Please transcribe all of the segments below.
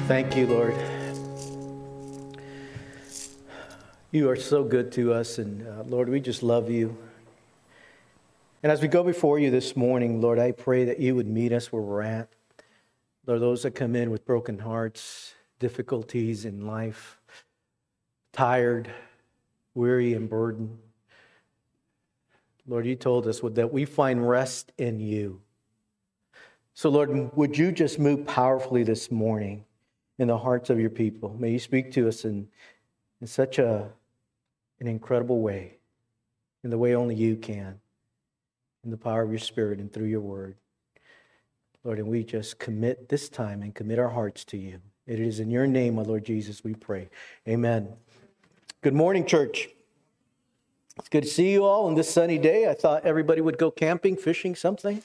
Thank you, Lord. You are so good to us, and Lord, we just love you. And as we go before you this morning, Lord, I pray that you would meet us where we're at. Lord, those that come in with broken hearts, difficulties in life, tired, weary, and burdened. Lord, you told us that we find rest in you. So, Lord, would you just move powerfully this morning in the hearts of your people? May you speak to us in such an incredible way, in the way only you can, in the power of your Spirit and through your word. Lord, and we just commit this time and commit our hearts to you. It is in your name, my Lord Jesus, we pray. Amen. Good morning, church. It's good to see you all on this sunny day. I thought everybody would go camping, fishing, something.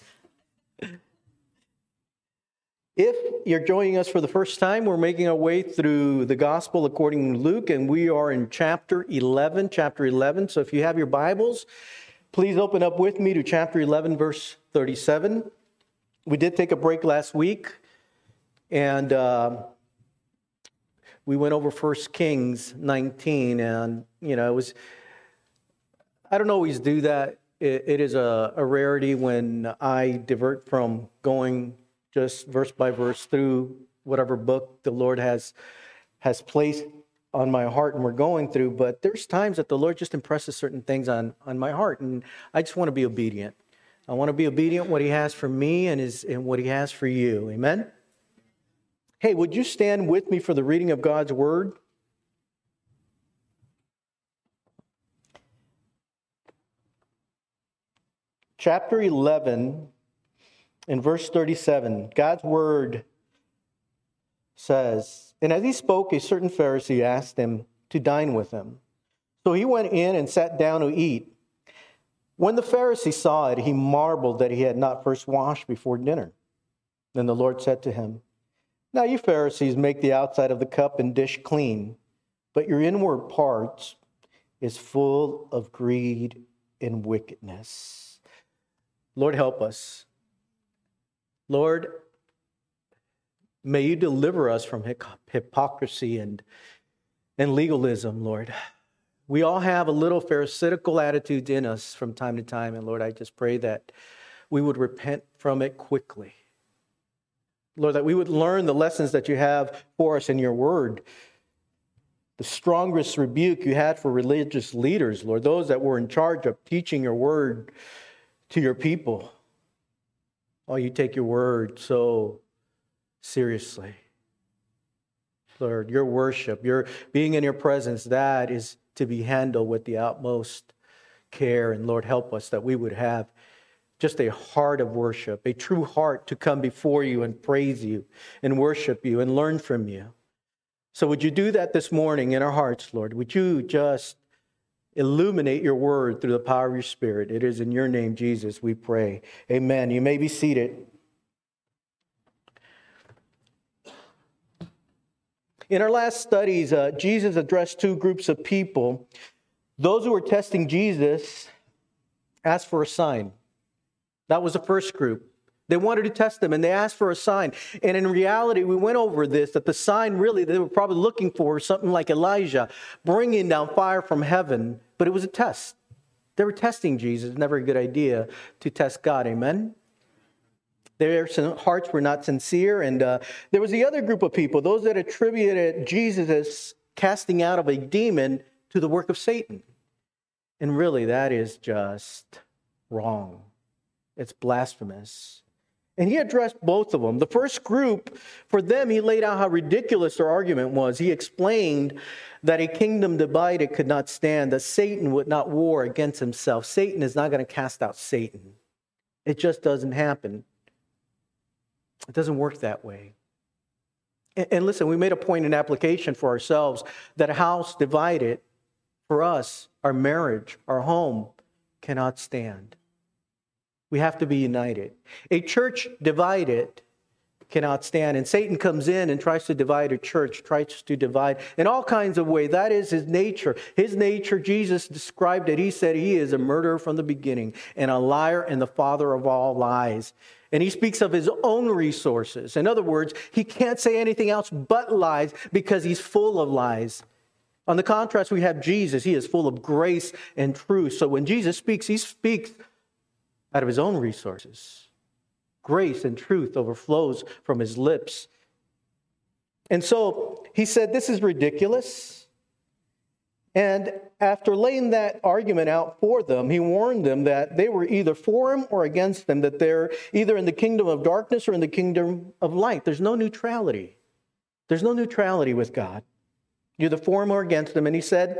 If you're joining us for the first time, we're making our way through the Gospel according to Luke, and we are in chapter 11. So if you have your Bibles, please open up with me to chapter 11, verse 37. We did take a break last week, and we went over 1 Kings 19, and, it was, I don't always do that. It is a rarity when I divert from going just verse by verse through whatever book the Lord has placed on my heart and we're going through. But there's times that the Lord just impresses certain things on my heart, and I just want to be obedient. I want to be obedient what he has for me and what he has for you. Amen? Hey, would you stand with me for the reading of God's word? Chapter 11. In verse 37, God's word says, "And as he spoke, a certain Pharisee asked him to dine with him. So he went in and sat down to eat. When the Pharisee saw it, he marveled that he had not first washed before dinner. Then the Lord said to him, 'Now you Pharisees make the outside of the cup and dish clean, but your inward parts is full of greed and wickedness.'" Lord, help us. Lord, may you deliver us from hypocrisy and legalism, Lord. We all have a little pharisaical attitude in us from time to time, and Lord, I just pray that we would repent from it quickly. Lord, that we would learn the lessons that you have for us in your word. The strongest rebuke you had for religious leaders, Lord, those that were in charge of teaching your word to your people. Oh, you take your word so seriously. Lord, your worship, your being in your presence, that is to be handled with the utmost care. And Lord, help us that we would have just a heart of worship, a true heart to come before you and praise you and worship you and learn from you. So would you do that this morning in our hearts, Lord? Would you just illuminate your word through the power of your Spirit? It is in your name, Jesus, we pray. Amen. You may be seated. In our last studies, Jesus addressed two groups of people. Those who were testing Jesus asked for a sign. That was the first group. They wanted to test him, and they asked for a sign. And in reality, we went over this, that the sign really they were probably looking for something like Elijah, bringing down fire from heaven. But it was a test. They were testing Jesus. Never a good idea to test God. Amen? Their hearts were not sincere. And there was the other group of people, those that attributed Jesus' casting out of a demon to the work of Satan. And really, that is just wrong. It's blasphemous. And he addressed both of them. The first group, for them, he laid out how ridiculous their argument was. He explained that a kingdom divided could not stand, that Satan would not war against himself. Satan is not going to cast out Satan. It just doesn't happen. It doesn't work that way. And listen, we made a point in application for ourselves that a house divided, for us, our marriage, our home, cannot stand. We have to be united. A church divided cannot stand. And Satan comes in and tries to divide a church, tries to divide in all kinds of ways. That is his nature. His nature, Jesus described it. He said he is a murderer from the beginning and a liar and the father of all lies. And he speaks of his own resources. In other words, he can't say anything else but lies because he's full of lies. On the contrast, we have Jesus. He is full of grace and truth. So when Jesus speaks, he speaks out of his own resources. Grace and truth overflows from his lips. And so he said, this is ridiculous. And after laying that argument out for them, he warned them that they were either for him or against him, that they're either in the kingdom of darkness or in the kingdom of light. There's no neutrality. There's no neutrality with God. You're either for him or against him. And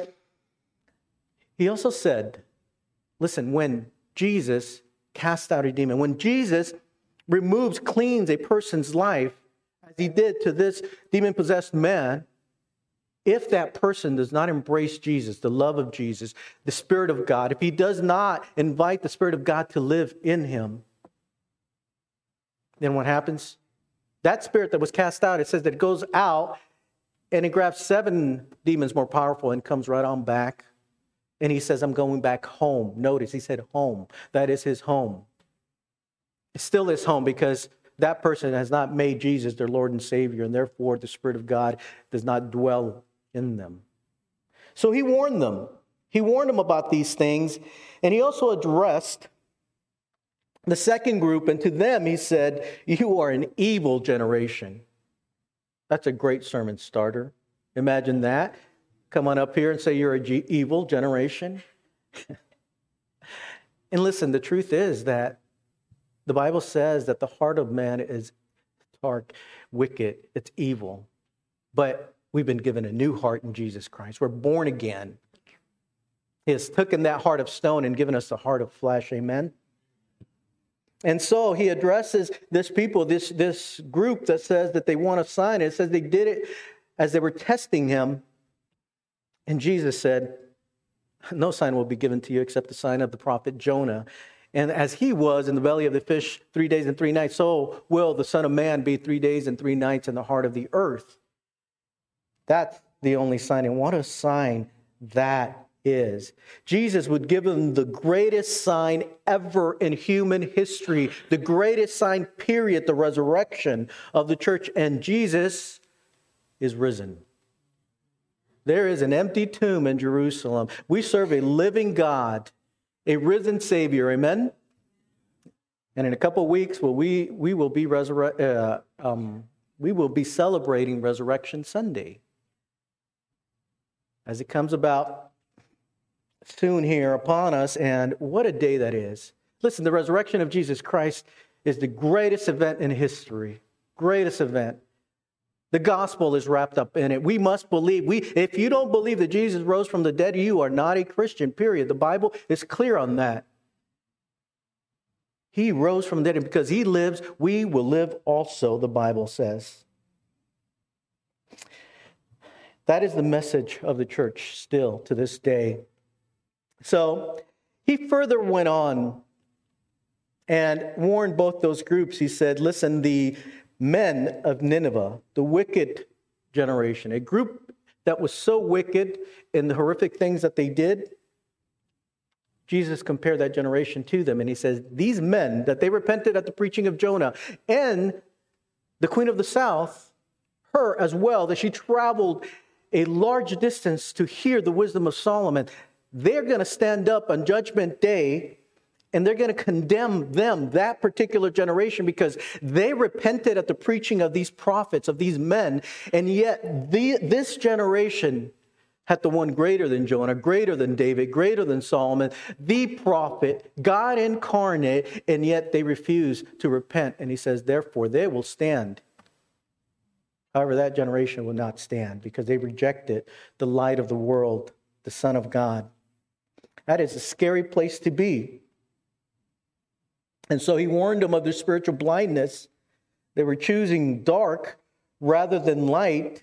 he also said, listen, when Jesus cast out a demon, when Jesus cleans a person's life, as he did to this demon-possessed man, if that person does not embrace Jesus, the love of Jesus, the Spirit of God, if he does not invite the Spirit of God to live in him, then what happens? That spirit that was cast out, it says that it goes out and it grabs 7 demons more powerful and comes right on back. And he says, I'm going back home. Notice, he said home. That is his home. It's still his home because that person has not made Jesus their Lord and Savior, and therefore the Spirit of God does not dwell in them. So he warned them. He warned them about these things, and he also addressed the second group, and to them he said, you are an evil generation. That's a great sermon starter. Imagine that. Come on up here and say you're an evil generation. And listen, the truth is that the Bible says that the heart of man is dark, wicked, it's evil. But we've been given a new heart in Jesus Christ. We're born again. He has taken that heart of stone and given us a heart of flesh. Amen? And so he addresses this people, this group that says that they want a sign. It says they did it as they were testing him. And Jesus said, no sign will be given to you except the sign of the prophet Jonah. And as he was in the belly of the fish 3 days and 3 nights, so will the Son of Man be 3 days and 3 nights in the heart of the earth. That's the only sign. And what a sign that is. Jesus would give them the greatest sign ever in human history, the greatest sign, period, the resurrection of the church. And Jesus is risen. There is an empty tomb in Jerusalem. We serve a living God, a risen Savior. Amen? And in a couple of weeks, we will be celebrating Resurrection Sunday. As it comes about soon here upon us, and what a day that is. Listen, the resurrection of Jesus Christ is the greatest event in history. Greatest event. The gospel is wrapped up in it. We must believe. If you don't believe that Jesus rose from the dead, you are not a Christian, period. The Bible is clear on that. He rose from the dead, and because he lives, we will live also, the Bible says. That is the message of the church still to this day. So he further went on and warned both those groups. He said, listen, the men of Nineveh, the wicked generation, a group that was so wicked in the horrific things that they did, Jesus compared that generation to them. And he says, these men, that they repented at the preaching of Jonah, and the queen of the south, her as well, that she traveled a large distance to hear the wisdom of Solomon, they're going to stand up on Judgment Day and they're going to condemn them, that particular generation, because they repented at the preaching of these prophets, of these men. And yet this generation had the one greater than Jonah, greater than David, greater than Solomon, the prophet, God incarnate, and yet they refuse to repent. And he says, therefore, they will stand. However, that generation will not stand because they rejected the light of the world, the Son of God. That is a scary place to be. And so he warned them of their spiritual blindness. They were choosing dark rather than light.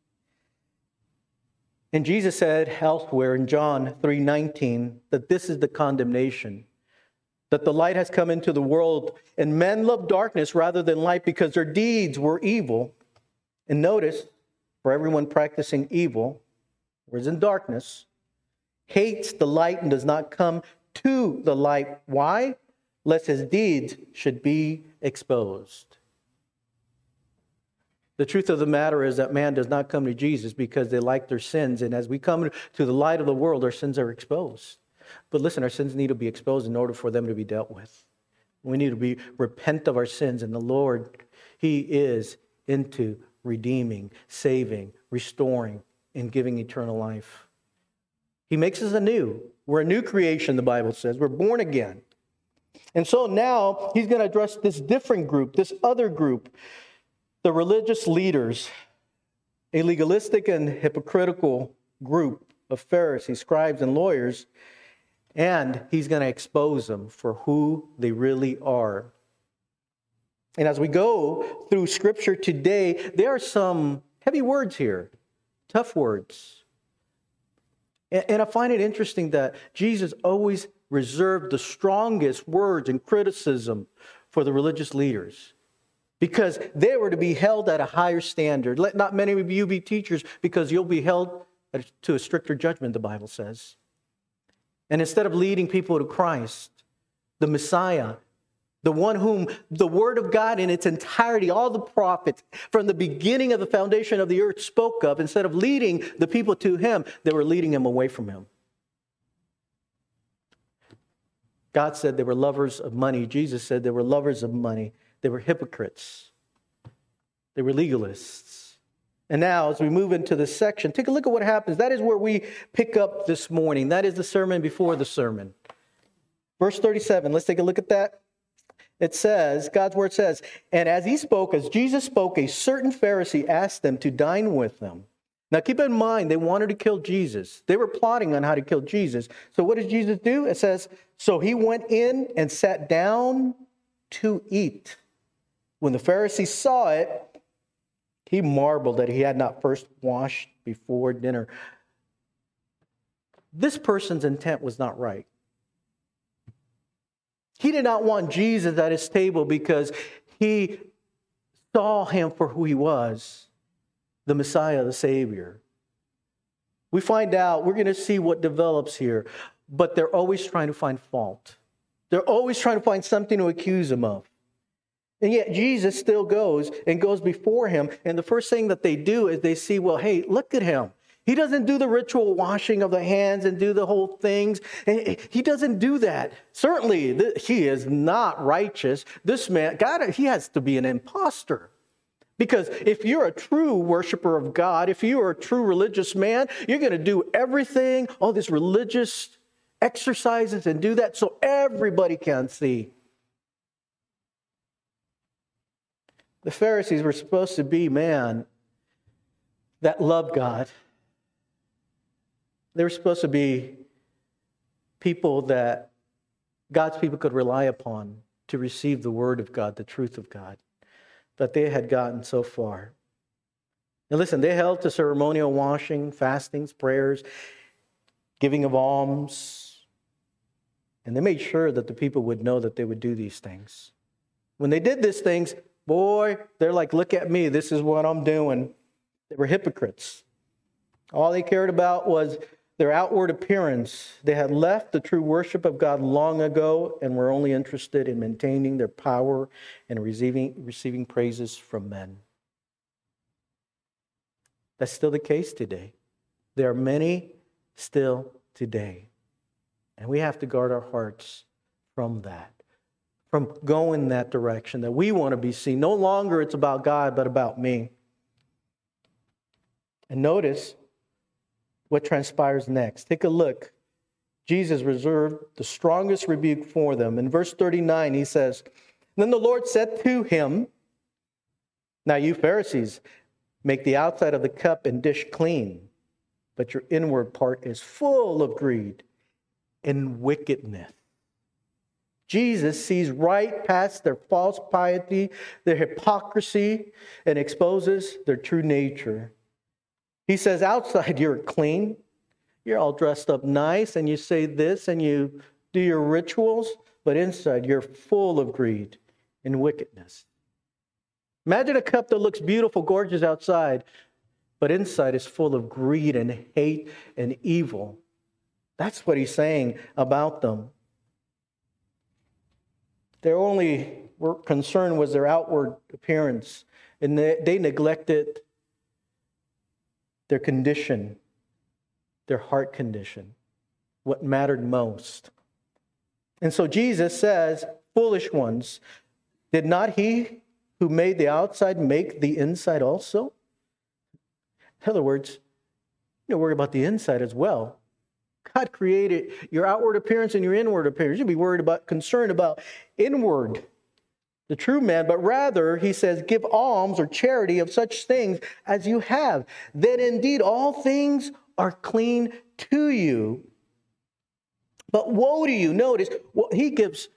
And Jesus said elsewhere in John 3:19 that this is the condemnation, that the light has come into the world, and men love darkness rather than light because their deeds were evil. And notice, for everyone practicing evil, or is in darkness, hates the light and does not come to the light. Why? Lest his deeds should be exposed. The truth of the matter is that man does not come to Jesus because they like their sins. And as we come to the light of the world, our sins are exposed. But listen, our sins need to be exposed in order for them to be dealt with. We need to repent of our sins. And the Lord, He is into redeeming, saving, restoring, and giving eternal life. He makes us anew. We're a new creation, the Bible says. We're born again. And so now He's going to address this different group, this other group, the religious leaders, a legalistic and hypocritical group of Pharisees, scribes, and lawyers, and He's going to expose them for who they really are. And as we go through Scripture today, there are some heavy words here, tough words. And I find it interesting that Jesus always reserved the strongest words and criticism for the religious leaders, because they were to be held at a higher standard. Let not many of you be teachers, because you'll be held to a stricter judgment, the Bible says. And instead of leading people to Christ, the Messiah, the one whom the Word of God in its entirety, all the prophets from the beginning of the foundation of the earth spoke of, instead of leading the people to Him, they were leading them away from Him. God said they were lovers of money. Jesus said they were lovers of money. They were hypocrites. They were legalists. And now, as we move into this section, take a look at what happens. That is where we pick up this morning. That is the sermon before the sermon. Verse 37, let's take a look at that. It says, God's word says, and as Jesus spoke, a certain Pharisee asked them to dine with them. Now keep in mind, they wanted to kill Jesus. They were plotting on how to kill Jesus. So what did Jesus do? It says, so He went in and sat down to eat. When the Pharisee saw it, he marveled that he had not first washed before dinner. This person's intent was not right. He did not want Jesus at his table because he saw Him for who He was, the Messiah, the Savior. We find out, we're going to see what develops here, but they're always trying to find fault. They're always trying to find something to accuse Him of. And yet Jesus still goes before Him. And the first thing that they do is they see, well, hey, look at Him. He doesn't do the ritual washing of the hands and do the whole things. And He doesn't do that. Certainly, He is not righteous. This man, God, he has to be an imposter. Because if you're a true worshiper of God, if you are a true religious man, you're going to do everything, all these religious exercises and do that so everybody can see. The Pharisees were supposed to be men that loved God. They were supposed to be people that God's people could rely upon to receive the Word of God, the truth of God. But they had gotten so far. Now listen, they held to ceremonial washing, fastings, prayers, giving of alms. And they made sure that the people would know that they would do these things. When they did these things, boy, they're like, look at me, this is what I'm doing. They were hypocrites. All they cared about was their outward appearance. They had left the true worship of God long ago and were only interested in maintaining their power and receiving praises from men. That's still the case today. There are many still today. And we have to guard our hearts from that, from going that direction, that we want to be seen. No longer it's about God, but about me. And notice what transpires next. Take a look. Jesus reserved the strongest rebuke for them. In verse 39, He says, then the Lord said to him, now you Pharisees, make the outside of the cup and dish clean, but your inward part is full of greed and wickedness. Jesus sees right past their false piety, their hypocrisy, and exposes their true nature. He says, outside you're clean. You're all dressed up nice, and you say this, and you do your rituals. but inside you're full of greed and wickedness. Imagine a cup that looks beautiful, gorgeous outside, but inside is full of greed and hate and evil. That's what he's saying about them. Their only concern was their outward appearance, and they neglected their condition, their heart condition, what mattered most. And so Jesus says, foolish ones, did not he who made the outside make the inside also? In other words, you worry about the inside as well. God created your outward appearance and your inward appearance. You should be concerned about inward, the true man, but rather, he says, give alms or charity of such things as you have. Then indeed all things are clean to you. But woe to you. Notice, he gives,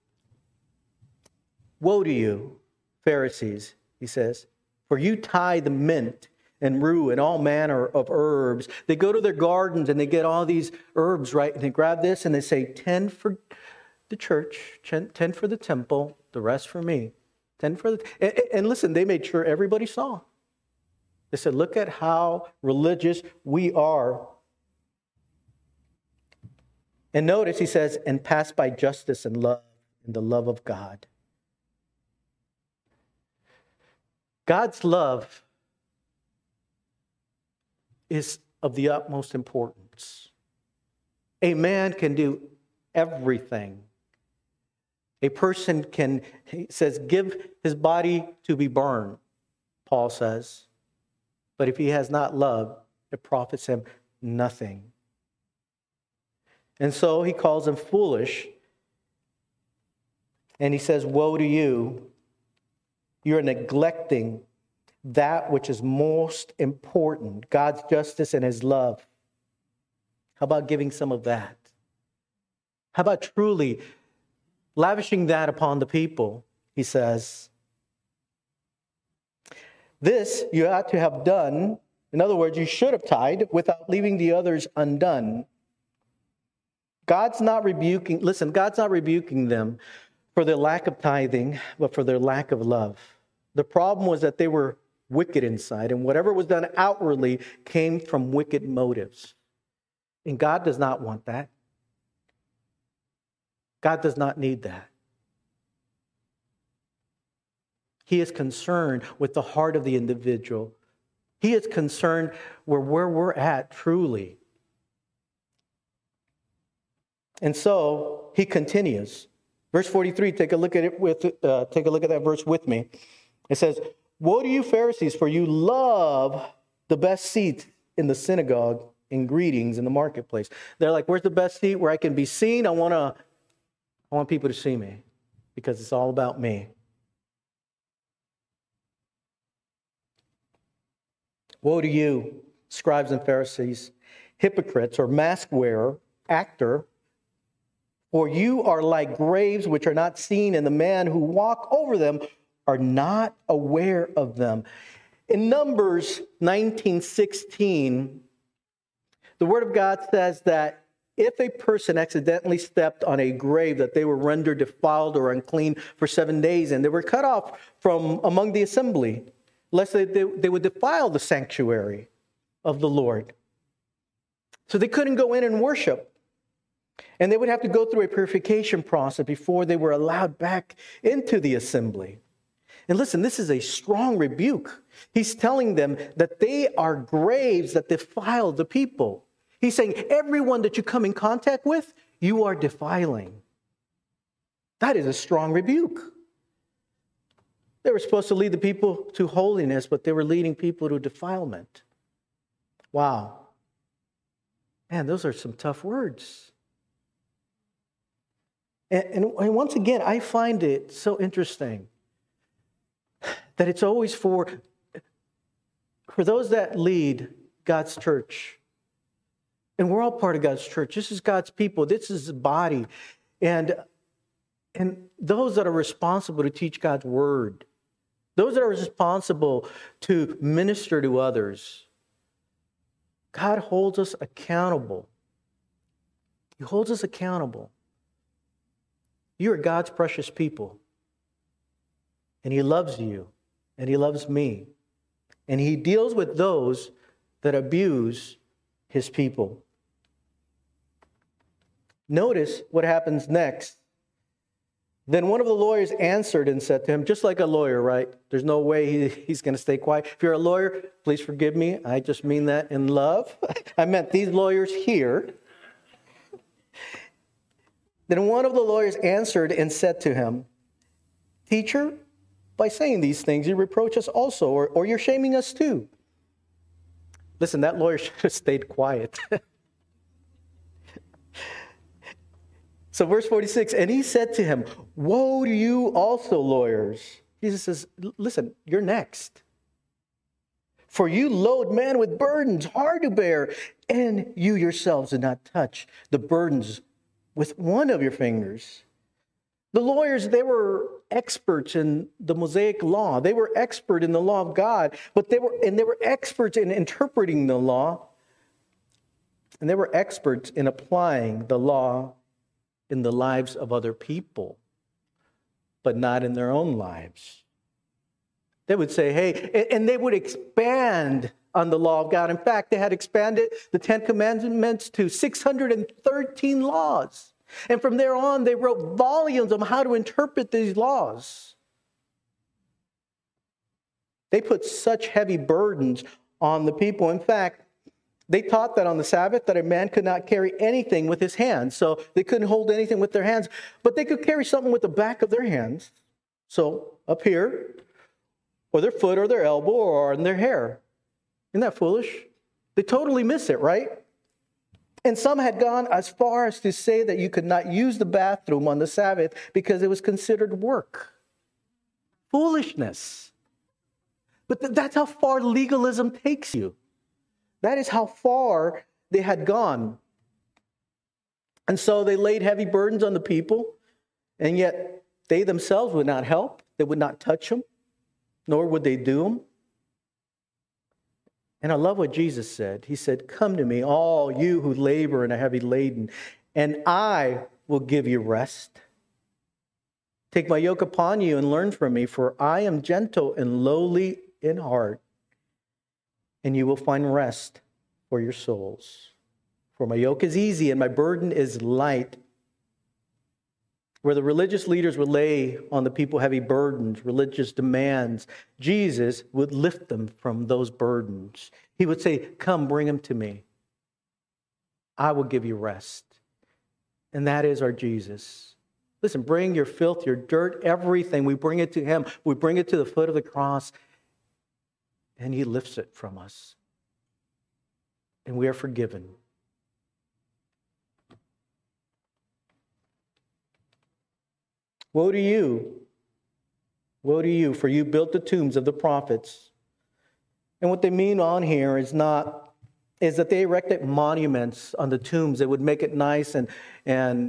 woe to you, Pharisees, he says, for you tithe mint and rue and all manner of herbs. They go to their gardens and they get all these herbs, right? And they grab this and they say, 10 for the church, 10 for the temple, the rest for me. 10 for the... And listen, they made sure everybody saw. They said, look at how religious we are. And notice, he says, and pass by justice and love and the love of God. God's love is of the utmost importance. A man can do everything. A person can, he says, give his body to be burned, Paul says. But if he has not love, it profits him nothing. And so he calls them foolish. And he says, woe to you. You're neglecting that which is most important, God's justice and his love. How about giving some of that? How about truly lavishing that upon the people? He says, this you ought to have done. In other words, you should have tithed without leaving the others undone. God's not rebuking them for their lack of tithing, but for their lack of love. The problem was that they were wicked inside, and whatever was done outwardly came from wicked motives. And God does not want that. God does not need that. He is concerned with the heart of the individual. He is concerned where we're at truly. And so he continues. Verse 43, take a look at that verse with me. It says, woe to you, Pharisees, for you love the best seat in the synagogue and greetings in the marketplace. They're like, where's the best seat where I can be seen? I want people to see me because it's all about me. Woe to you, scribes and Pharisees, hypocrites or mask wearer, actor, for you are like graves which are not seen, and the man who walk over them are not aware of them. In Numbers 19:16, the Word of God says that if a person accidentally stepped on a grave, that they were rendered defiled or unclean for 7 days, and they were cut off from among the assembly, lest they would defile the sanctuary of the Lord. So they couldn't go in and worship. And they would have to go through a purification process before they were allowed back into the assembly. And listen, this is a strong rebuke. He's telling them that they are graves that defile the people. He's saying everyone that you come in contact with, you are defiling. That is a strong rebuke. They were supposed to lead the people to holiness, but they were leading people to defilement. Wow. Man, those are some tough words. And once again, I find it so interesting that it's always for those that lead God's church. And we're all part of God's church. This is God's people. This is His body. And those that are responsible to teach God's word, those that are responsible to minister to others, God holds us accountable. He holds us accountable. You are God's precious people. And He loves you. And He loves me. And He deals with those that abuse His people. Notice what happens next. Then one of the lawyers answered and said to him, just like a lawyer, right? There's no way he's going to stay quiet. If you're a lawyer, please forgive me. I just mean that in love. I meant these lawyers here. Then one of the lawyers answered and said to him, Teacher, by saying these things, you reproach us also, or you're shaming us too. Listen, that lawyer should have stayed quiet. So verse 46, and he said to him, woe to you also, lawyers. Jesus says, listen, you're next. For you load man with burdens hard to bear, and you yourselves did not touch the burdens with one of your fingers. The lawyers, they were experts in the Mosaic law. They were expert in the law of God, but they were experts in interpreting the law, and they were experts in applying the law in the lives of other people, but not in their own lives. They would say, hey, and they would expand on the law of God. In fact, they had expanded the Ten Commandments to 613 laws. And from there on, they wrote volumes on how to interpret these laws. They put such heavy burdens on the people. In fact, they taught that on the Sabbath that a man could not carry anything with his hands. So they couldn't hold anything with their hands, but they could carry something with the back of their hands. So up here, or their foot or their elbow or in their hair. Isn't that foolish? They totally miss it, right? And some had gone as far as to say that you could not use the bathroom on the Sabbath because it was considered work. Foolishness. But that's how far legalism takes you. That is how far they had gone. And so they laid heavy burdens on the people, and yet they themselves would not help. They would not touch them, nor would they do them. And I love what Jesus said. He said, come to me, all you who labor and are heavy laden, and I will give you rest. Take my yoke upon you and learn from me, for I am gentle and lowly in heart, and you will find rest for your souls. For my yoke is easy and my burden is light. Where the religious leaders would lay on the people heavy burdens, religious demands, Jesus would lift them from those burdens. He would say, come, bring them to me. I will give you rest. And that is our Jesus. Listen, bring your filth, your dirt, everything. We bring it to Him. We bring it to the foot of the cross. And He lifts it from us. And we are forgiven. Woe to you. Woe to you, for you built the tombs of the prophets. And what they mean on here is that they erected monuments on the tombs that would make it nice and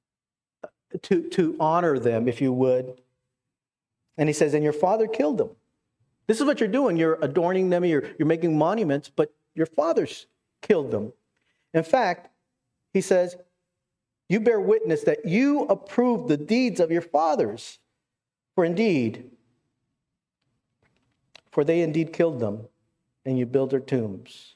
to honor them, if you would. And he says, and your father killed them. This is what you're doing. You're adorning them. You're making monuments, but your fathers killed them. In fact, he says, you bear witness that you approve the deeds of your fathers. For they indeed killed them, and you build their tombs.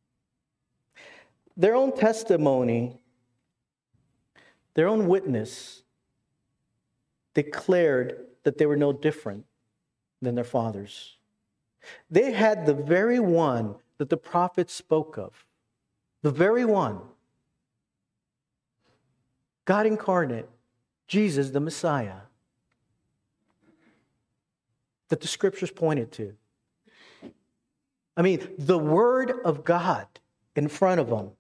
Their own testimony, their own witness, declared that they were no different than their fathers. They had the very one that the prophets spoke of. The very one. God incarnate, Jesus the Messiah, that the scriptures pointed to. I mean, the Word of God in front of them.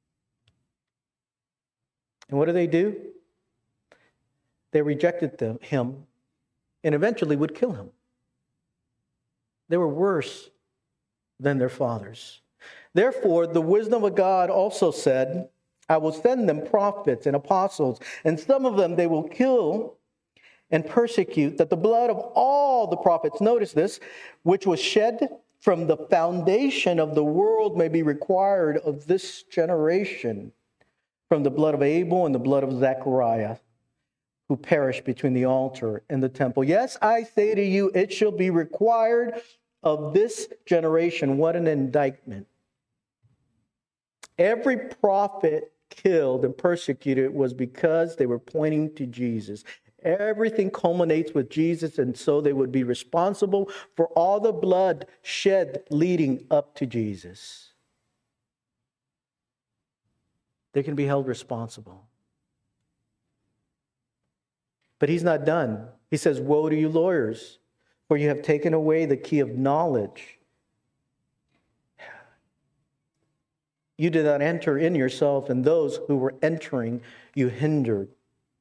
And what do? They rejected him and eventually would kill him. They were worse than their fathers. Therefore, the wisdom of God also said, I will send them prophets and apostles, and some of them they will kill and persecute, that the blood of all the prophets, notice this, which was shed from the foundation of the world may be required of this generation, from the blood of Abel and the blood of Zechariah, who perish between the altar and the temple. Yes, I say to you, it shall be required of this generation. What an indictment. Every prophet killed and persecuted was because they were pointing to Jesus. Everything culminates with Jesus, and so they would be responsible for all the blood shed leading up to Jesus. They can be held responsible. But he's not done. He says, woe to you lawyers, for you have taken away the key of knowledge. You did not enter in yourself, and those who were entering you hindered.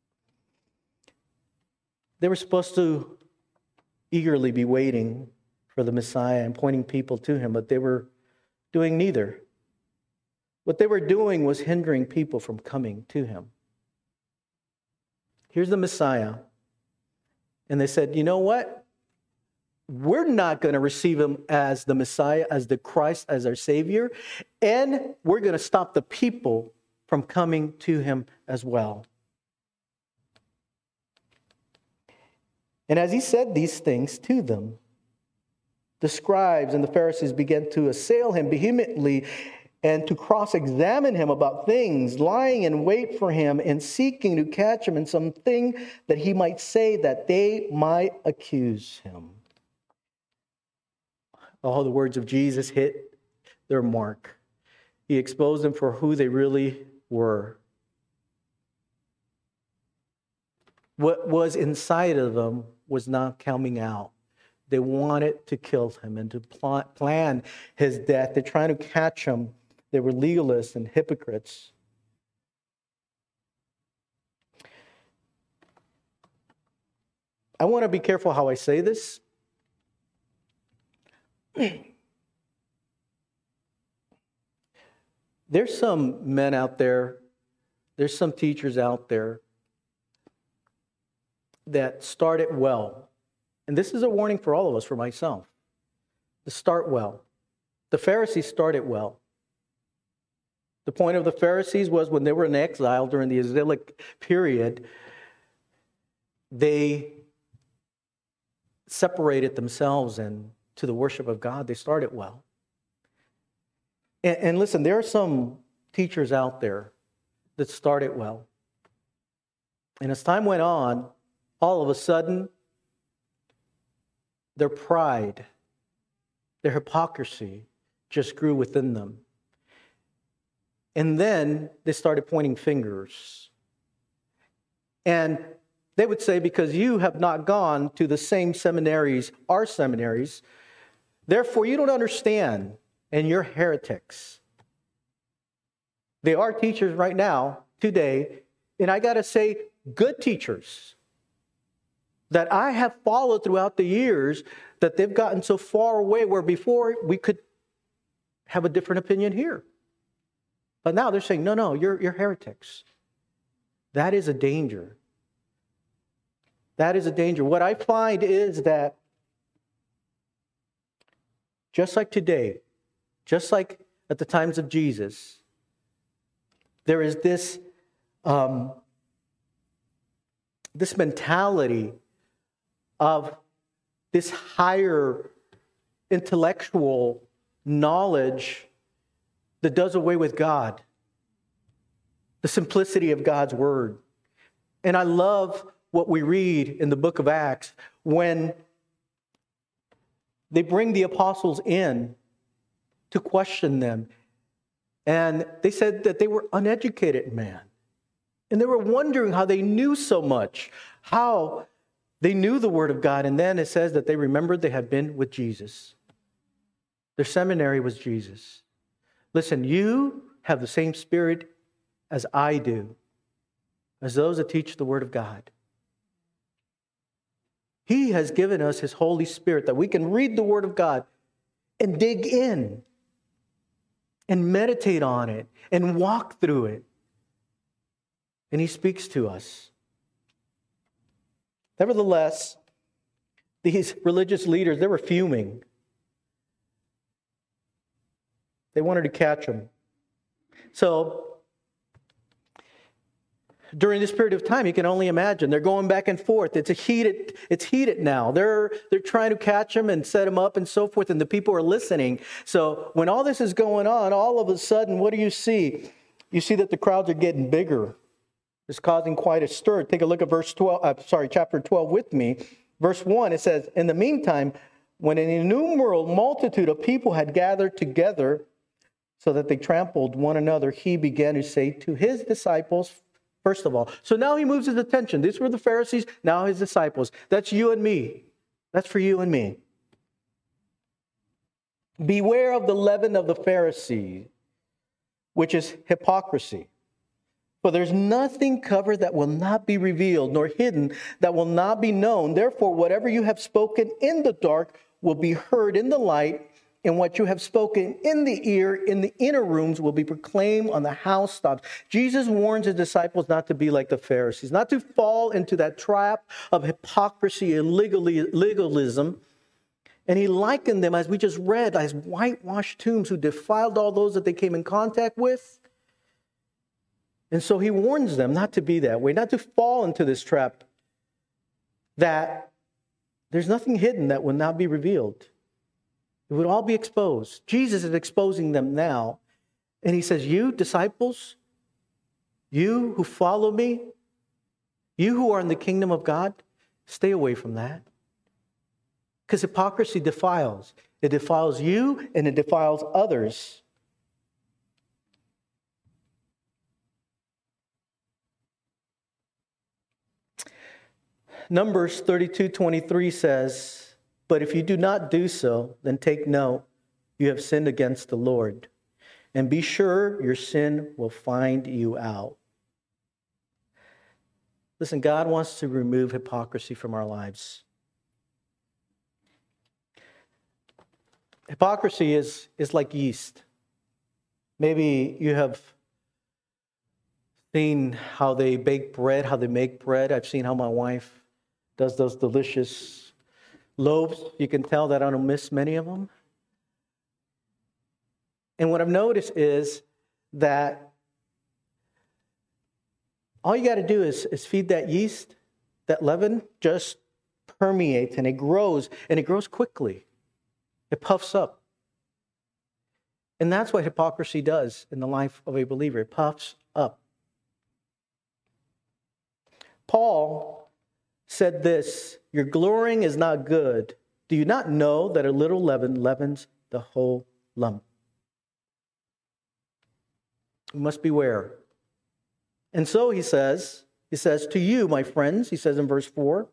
They were supposed to eagerly be waiting for the Messiah and pointing people to him, but they were doing neither. What they were doing was hindering people from coming to him. Here's the Messiah. And they said, you know what? We're not going to receive him as the Messiah, as the Christ, as our Savior. And we're going to stop the people from coming to him as well. And as he said these things to them, the scribes and the Pharisees began to assail him vehemently and to cross-examine him about things, lying in wait for him and seeking to catch him in something that he might say, that they might accuse him. All the words of Jesus hit their mark. He exposed them for who they really were. What was inside of them was not coming out. They wanted to kill him and to plan his death. They're trying to catch him. They were legalists and hypocrites. I want to be careful how I say this. There's some men out there, there's some teachers out there that start it well. And this is a warning for all of us, for myself. To start well. The Pharisees started well. The point of the Pharisees was when they were in exile during the exilic period, they separated themselves and to the worship of God. They started well. And listen, there are some teachers out there that started well. And as time went on, all of a sudden, their pride, their hypocrisy just grew within them. And then they started pointing fingers. And they would say, because you have not gone to the same seminaries, our seminaries, therefore you don't understand, and you're heretics. They are teachers right now, today, and I got to say, good teachers that I have followed throughout the years, that they've gotten so far away where before we could have a different opinion here. But now they're saying, no, you're heretics. That is a danger. That is a danger. What I find is that just like today, just like at the times of Jesus, there is this mentality of this higher intellectual knowledge that does away with God, the simplicity of God's word. And I love what we read in the book of Acts when they bring the apostles in to question them. And they said that they were uneducated men. And they were wondering how they knew so much, how they knew the word of God. And then it says that they remembered they had been with Jesus. Their seminary was Jesus. Listen, you have the same spirit as I do, as those that teach the word of God. He has given us his Holy Spirit that we can read the word of God and dig in and meditate on it and walk through it. And he speaks to us. Nevertheless, these religious leaders, they were fuming. They wanted to catch him. So, during this period of time, you can only imagine. They're going back and forth. It's heated now. They're trying to catch him and set him up and so forth, and the people are listening. So when all this is going on, all of a sudden, what do you see? You see that the crowds are getting bigger. It's causing quite a stir. Take a look at chapter 12 with me. Verse 1, it says, "In the meantime, when an innumerable multitude of people had gathered together so that they trampled one another, he began to say to his disciples," first of all. So now he moves his attention. These were the Pharisees, now his disciples. That's you and me. That's for you and me. "Beware of the leaven of the Pharisees, which is hypocrisy. For there's nothing covered that will not be revealed, nor hidden that will not be known. Therefore, whatever you have spoken in the dark will be heard in the light, and what you have spoken in the ear in the inner rooms will be proclaimed on the housetops." Jesus warns his disciples not to be like the Pharisees, not to fall into that trap of hypocrisy and legalism. And he likened them, as we just read, as whitewashed tombs who defiled all those that they came in contact with. And so he warns them not to be that way, not to fall into this trap, that there's nothing hidden that will not be revealed. It would all be exposed. Jesus is exposing them now. And he says, you disciples, you who follow me, you who are in the kingdom of God, stay away from that. Because hypocrisy defiles. It defiles you and it defiles others. Numbers 32:23 says, "But if you do not do so, then take note, you have sinned against the Lord. And be sure your sin will find you out." Listen, God wants to remove hypocrisy from our lives. Hypocrisy is like yeast. Maybe you have seen how they bake bread, how they make bread. I've seen how my wife does those delicious loaves. You can tell that I don't miss many of them. And what I've noticed is that all you got to do is feed that yeast, that leaven just permeates and it grows quickly. It puffs up. And that's what hypocrisy does in the life of a believer. It puffs up. Paul said this, "Your glorying is not good. Do you not know that a little leaven leavens the whole lump?" We must beware. And so he says to you, my friends, he says in verse 4,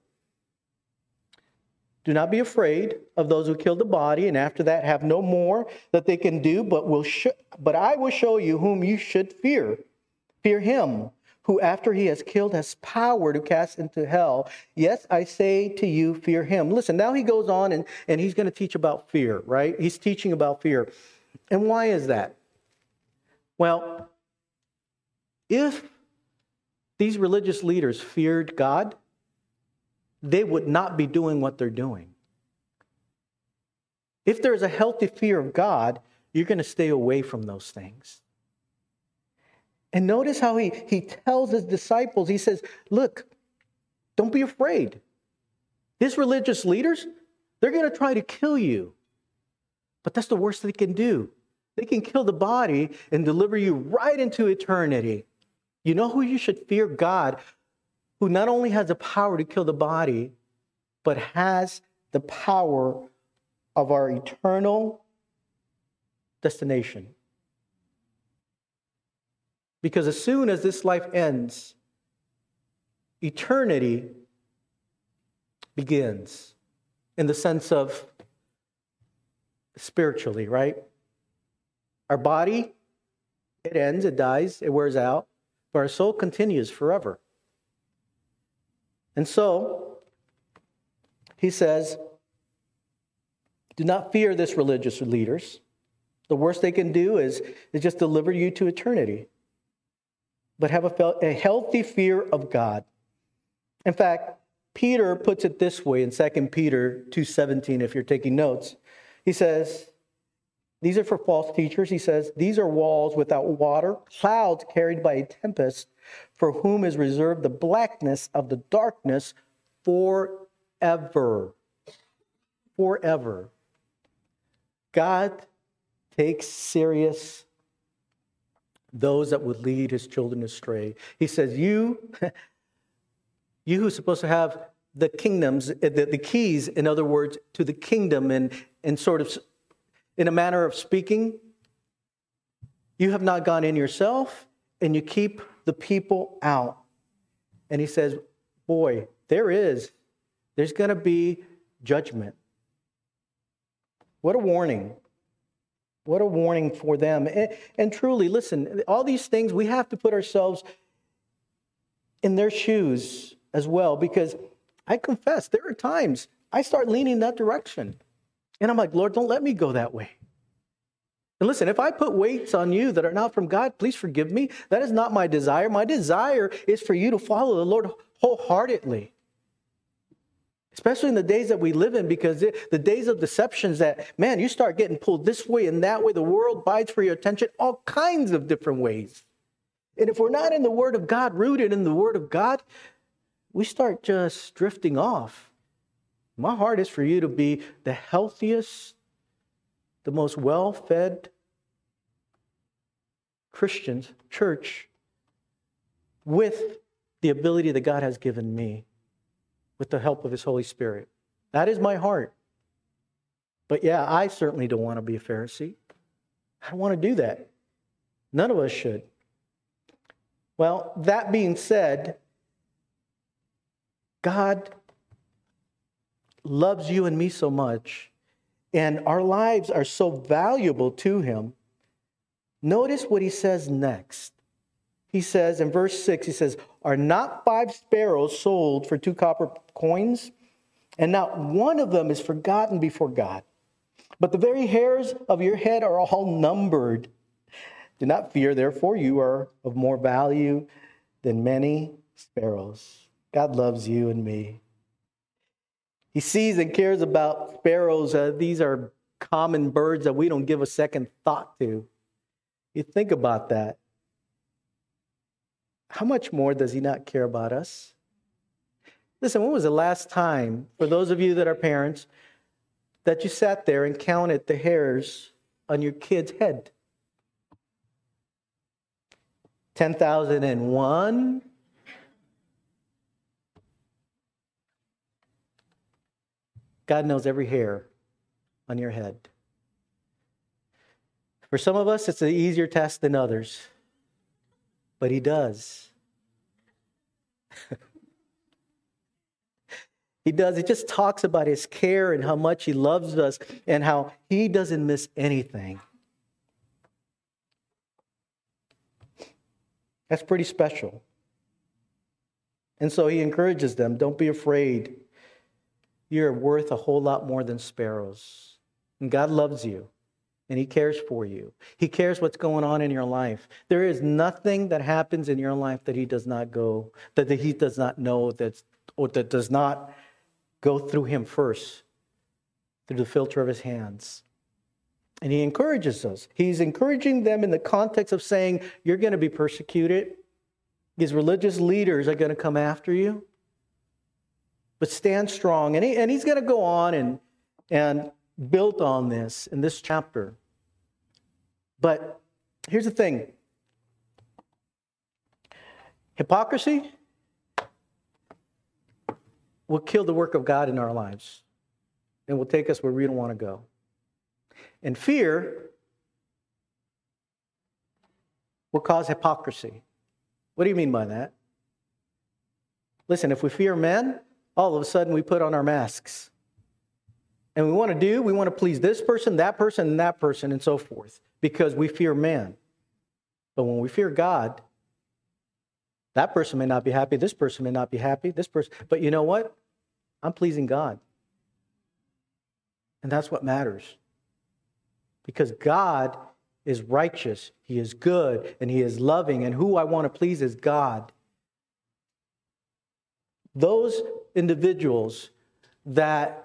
"Do not be afraid of those who kill the body, and after that have no more that they can do, but I will show you whom you should fear. Fear him who after he has killed has power to cast into hell. Yes, I say to you, fear him." Listen, now he goes on and he's going to teach about fear, right? He's teaching about fear. And why is that? Well, if these religious leaders feared God, they would not be doing what they're doing. If there's a healthy fear of God, you're going to stay away from those things. And notice how he tells his disciples, he says, look, don't be afraid. These religious leaders, they're going to try to kill you. But that's the worst they can do. They can kill the body and deliver you right into eternity. You know who you should fear? God, who not only has the power to kill the body, but has the power of our eternal destination. Because as soon as this life ends, eternity begins in the sense of spiritually, right? Our body, it ends, it dies, it wears out, but our soul continues forever. And so, he says, do not fear this religious leaders. The worst they can do is just deliver you to eternity. But have a healthy fear of God. In fact, Peter puts it this way in 2 Peter 2:17, if you're taking notes. He says, these are for false teachers. He says, these are walls without water, clouds carried by a tempest. for whom is reserved the blackness of the darkness forever. Forever. God takes serious those that would lead his children astray. He says, you who's supposed to have the kingdoms, the keys, in other words, to the kingdom, and sort of in a manner of speaking, you have not gone in yourself, and you keep the people out. And he says, boy, there's going to be judgment. What a warning. What a warning for them. And truly, listen, all these things, we have to put ourselves in their shoes as well, because I confess, there are times I start leaning that direction. And I'm like, Lord, don't let me go that way. And listen, if I put weights on you that are not from God, please forgive me. That is not my desire. My desire is for you to follow the Lord wholeheartedly. Especially in the days that we live in, because the days of deceptions that, man, you start getting pulled this way and that way. The world bides for your attention all kinds of different ways. And if we're not in the Word of God, rooted in the Word of God, we start just drifting off. My heart is for you to be the healthiest, the most well-fed Christians, church, with the ability that God has given me, with the help of His Holy Spirit. That is my heart. But yeah, I certainly don't want to be a Pharisee. I don't want to do that. None of us should. Well, that being said, God loves you and me so much, and our lives are so valuable to Him. Notice what He says next. He says in verse 6, He says, are not 5 sparrows sold for 2 copper coins? And not one of them is forgotten before God. But the very hairs of your head are all numbered. Do not fear, therefore, you are of more value than many sparrows. God loves you and me. He sees and cares about sparrows. These are common birds that we don't give a second thought to. You think about that. How much more does He not care about us? Listen, when was the last time, for those of you that are parents, that you sat there and counted the hairs on your kid's head? 10,001? God knows every hair on your head. For some of us, it's an easier task than others. But He does. He does. It just talks about His care and how much He loves us and how He doesn't miss anything. That's pretty special. And so He encourages them, don't be afraid. You're worth a whole lot more than sparrows. And God loves you. And He cares for you. He cares what's going on in your life. There is nothing that happens in your life that He does not know, that does not go through Him first, through the filter of His hands. And He encourages us. He's encouraging them in the context of saying, you're going to be persecuted. These religious leaders are going to come after you. But stand strong. And he's going to go on and built on this in this chapter. But here's the thing. Hypocrisy will kill the work of God in our lives and will take us where we don't want to go. And fear will cause hypocrisy. What do you mean by that? Listen, if we fear men, all of a sudden we put on our masks. And we want to please this person, and that person, and so forth, because we fear man. But when we fear God, that person may not be happy, this person may not be happy, this person. But you know what? I'm pleasing God. And that's what matters. Because God is righteous, He is good, and He is loving, and who I want to please is God. Those individuals that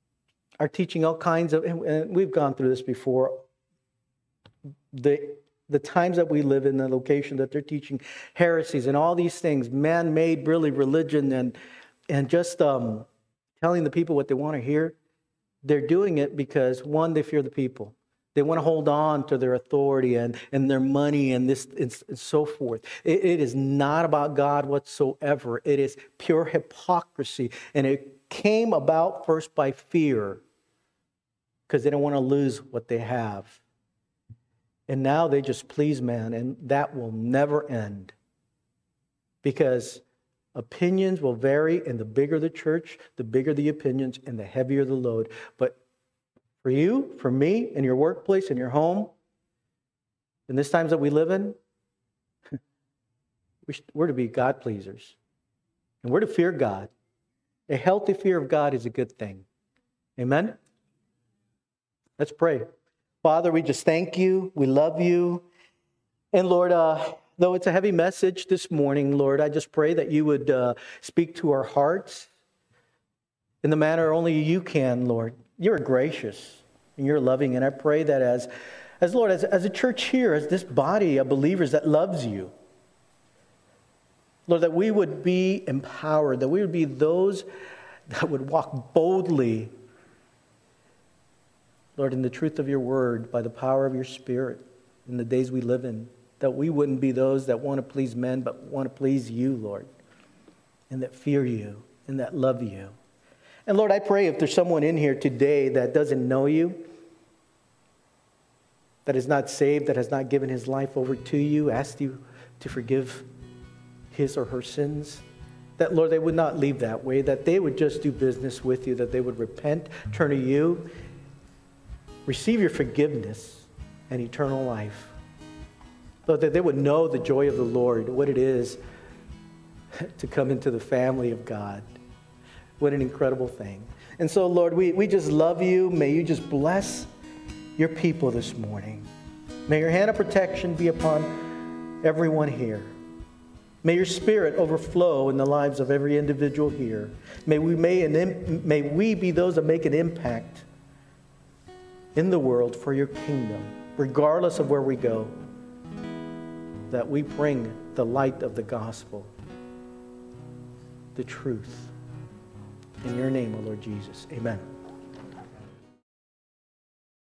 are teaching all kinds of, and we've gone through this before, the the times that we live in, the location that they're teaching heresies and all these things, man-made really religion and just telling the people what they want to hear, they're doing it because, one, they fear the people. They want to hold on to their authority and their money and this and so forth. It is not about God whatsoever. It is pure hypocrisy. And it came about first by fear because they don't want to lose what they have. And now they just please man, and that will never end. Because opinions will vary, and the bigger the church, the bigger the opinions, and the heavier the load. But for you, for me, in your workplace, in your home, in these times that we live in, we're to be God pleasers. And we're to fear God. A healthy fear of God is a good thing. Amen? Let's pray. Father, we just thank you. We love you. And Lord, though it's a heavy message this morning, Lord, I just pray that you would speak to our hearts in the manner only you can, Lord. You're gracious and you're loving. And I pray that as Lord, as a church here, as this body of believers that loves you, Lord, that we would be empowered, that we would be those that would walk boldly, Lord, in the truth of your word, by the power of your Spirit, in the days we live in, that we wouldn't be those that want to please men, but want to please you, Lord, and that fear you, and that love you. And Lord, I pray if there's someone in here today that doesn't know you, that is not saved, that has not given his life over to you, asked you to forgive his or her sins, that, Lord, they would not leave that way, that they would just do business with you, that they would repent, turn to you, receive your forgiveness and eternal life. Lord, that they would know the joy of the Lord, what it is to come into the family of God. What an incredible thing. And so, Lord, we just love you. May you just bless your people this morning. May your hand of protection be upon everyone here. May your Spirit overflow in the lives of every individual here. May we be those that make an impact in the world for your kingdom, regardless of where we go, that we bring the light of the gospel, the truth. In your name, O Lord Jesus. Amen.